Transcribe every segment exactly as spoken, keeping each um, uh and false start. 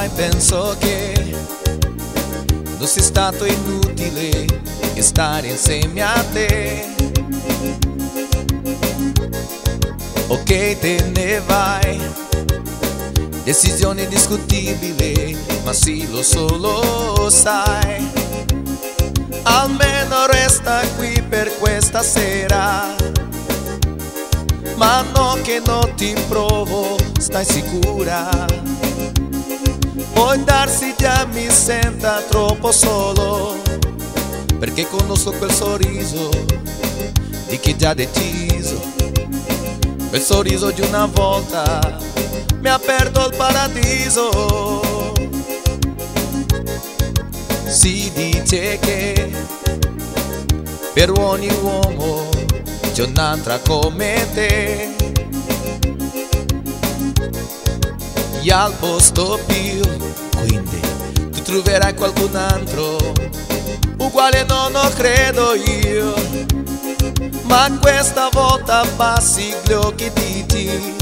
sai, penso che non sia stato inutile stare insieme a te. Ok, te ne vai, decisione discutibile, ma sì, lo so, lo sai. Almeno resta qui per questa sera, ma no che non ti provo, stai sicura? Può darsi già mi senta troppo solo, perché conosco quel sorriso di chi già deciso. Quel sorriso di una volta mi ha aperto il paradiso. Si dice che per ogni uomo c'è un'altra come te, e al posto più, quindi tu troverai qualcun altro uguale, no, non credo io, ma questa volta abbassi gli occhi di te.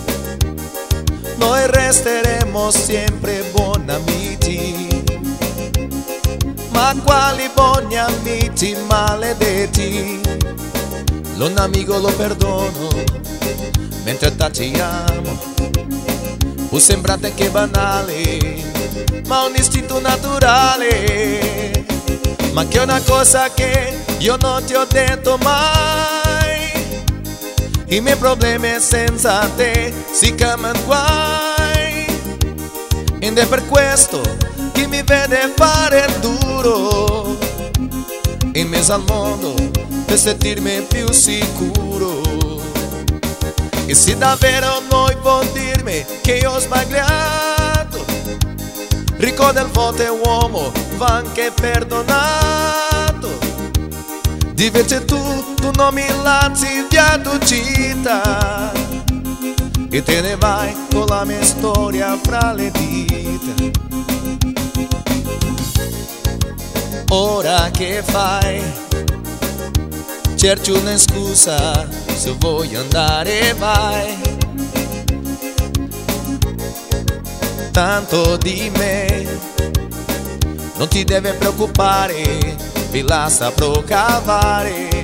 Noi resteremo sempre buoni amici, ma quali buoni amici maledetti. Un amico lo perdono mentre taciamo, può sembrare anche banale, ma un istinto naturale. Ma che è una cosa che io non ti ho detto mai: i miei problemi senza te si chiamano guai. Ed è per questo che mi vede fare duro in mezzo al mondo per sentirmi più sicuro. E se davvero noi può dirmi che io ho sbagliato, ricorda il volte uomo va anche perdonato. Invece tu, tu non mi lasci via d'uscita e te ne vai con la mia storia fra le dita. Ora che fai? Cerchi una scusa, se vuoi andare vai. Tanto di me non ti deve preoccupare, vi la saprò cavare.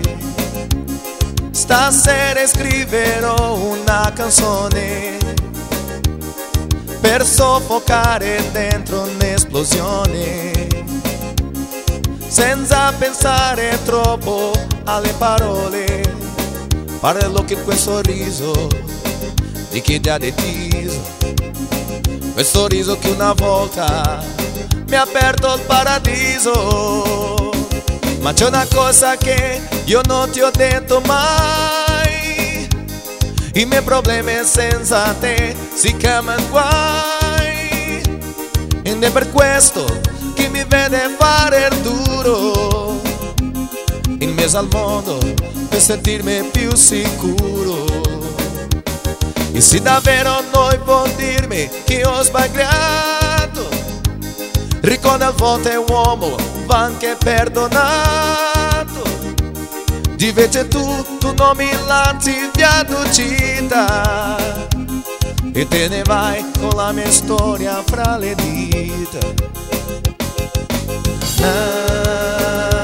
Stasera scriverò una canzone per soffocare dentro un'esplosione, senza pensare troppo alle parole. Parlo che quel sorriso di chi ti ha deciso, quel sorriso che una volta mi ha aperto il paradiso. Ma c'è una cosa che io non ti ho detto mai: i miei problemi senza te si chiamano guai. Ed è per questo che mi vede fare duro in mezzo al mondo per sentirmi più sicuro. E se davvero noi può dirmi che ho sbagliato, ricorda il volte uomo va anche perdonato. Invece tu, tu non mi lasci via d'uscita e te ne vai con la mia storia fra le dita. Ah,